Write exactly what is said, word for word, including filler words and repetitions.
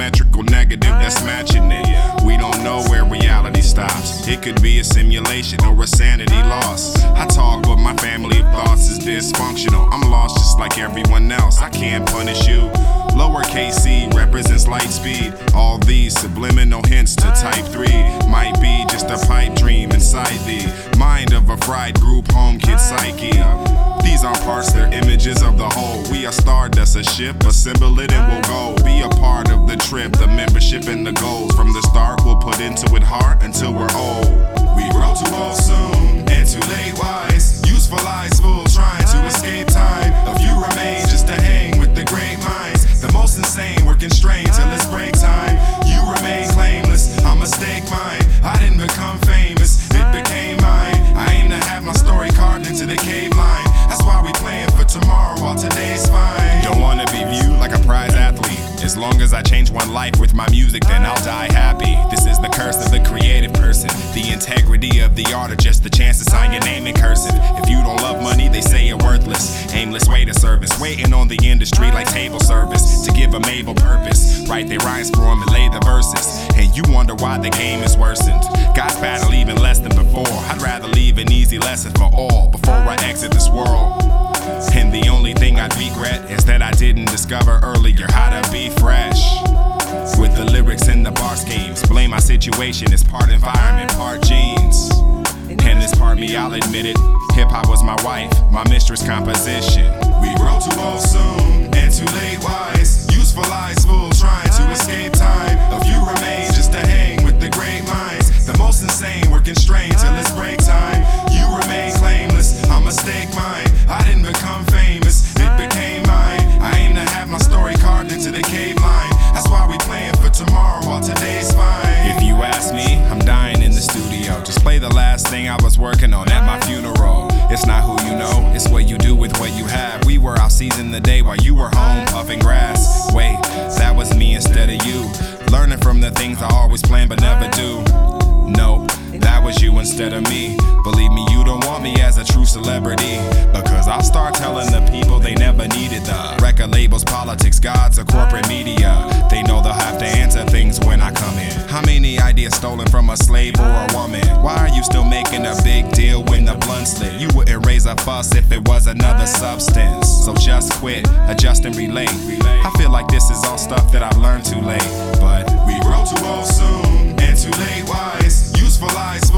symmetrical negative that's matching it. We don't know where reality stops. It could be a simulation or a sanity loss. I talk, but my family of thoughts is dysfunctional. I'm lost just like everyone else. I can't punish you. Lowercase c represents light speed. All these subliminal hints to type three might be just a pipe dream inside the mind of a fried group home kid psyche. These aren't parts, they're images of the whole. We are stardust, a ship, assemble it and we'll go. Be a part of the trip, the membership and the goals. From the start, we'll put into it heart until we're old. We grow too old soon and too late wise. Useful eyes full, trying to escape time. A few remain just to hang with the great minds. The most insane, we're constrained till it's break time. You remain claimless, I'll mistake mine. I didn't become famous, it became mine. I aim to have my story carved into the cave line. That's why we playing for tomorrow while today's fine. Don't wanna be viewed like a prize athlete. As long as I change one life with my music, then I'll die happy. This is the curse of the creative person. The integrity of the art, or just the chance to sign your name in cursive. If you don't love money, they say you're worthless. Aimless way to service, waiting on the industry like table service to give them able purpose. Write their rhymes for them and lay the verses, and you wonder why the game is worsened. God's battle even less than before. I'd rather leave an easy lesson for all before I exit this world. And the only thing I'd regret is that I didn't discover earlier how to be fresh. With the lyrics and the bar schemes, blame my situation, it's part environment, part genes. And this part me, I'll admit it. Hip-hop was my wife, my mistress composition. We grow too old soon and too late wise. Useful eyes full, trying to escape time. A few remain just to hang with the great minds. The most insane, we're constrained till it's break time. You remain claimless, I'll mistake mine. I didn't become famous, it became mine. I aim to have my story carved into the cave line. That's why we playing for tomorrow while today's fine. If you ask me, I'm dying in the studio. Just play the last thing I was working on at my funeral. It's not who you know, it's what you do with what you have. We were out seizing the day while you were home puffing grass. Wait, that was me instead of you. Learning from the things I always plan but never do. Nope, that was you instead of me. Believe me, you don't want me as a true celebrity, because I'll start telling the people they never needed the record labels, politics, gods, or corporate media. They know they'll have to answer things when I come in. How many ideas stolen from a slave or a woman? Why are you still making a big deal when the blunt slit? You wouldn't raise a fuss if it was another substance. So just quit, adjust and relate. I feel like this is all stuff that I've learned too late, but we grow too old soon and too late wise. Useful eyes